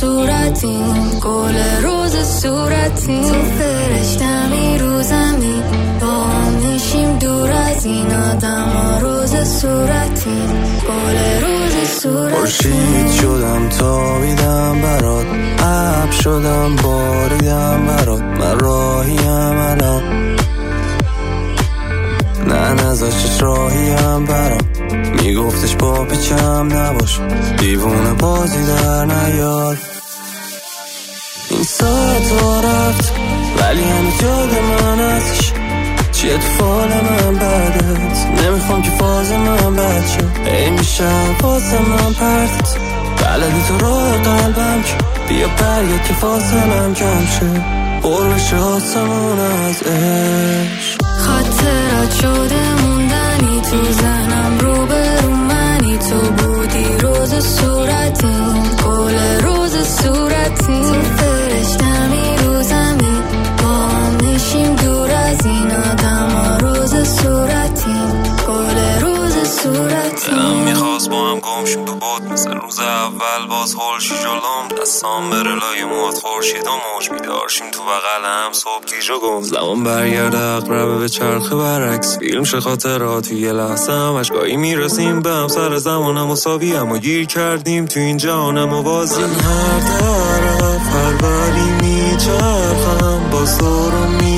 صورتیم، گل روز صورتیم، تو فرشتمی رو زمین، با هم نشیم دور از این آدم ها. روز صورتیم، گل روز صورتیم. خورشید شدم تابیدم برات، ابر شدم باریدم برات، من راهیم الان، نه نذاشتش راهیم برام، میگفتش با پیچم نباش، دیوونه بازی در نیار. این ساعت ها رفت ولی هنوز یاد من هستش، چیه تو فال من بعدت، نمیخوام که فاز من بد شه، ای میشم واسه من پرتت، بلدی تو راه قلبم که بیا برگرد که فاصلم کم شه، پر بشه آسمون از عشق. خاطرات شده موندنی تو ذهنم، رو به رو منی، تو بودی روز صورتیم، گل روز صورتیم، تو فرشتمی رو زمین، با هم نشیم دور از این آدم ها. روز صورتیم، گل روز صورتیم. دلم میخواست با هم گمشیم تو بود، مثل روز اول باز خورشی جلوم، دستام بره لای موت خورشید و موج، بیدارشیم تو بغل هم صبح گیج و گم، زمان برگرده اقربه به چرخه برعکس، فیلم شه خاطرات توی یه لحظه هم، اشکایی میرسیم به هم، سر زمانم مساوی اما گیر کردیم تو این جهان موازی. من هر طرف هر ولی میچرخم با سر و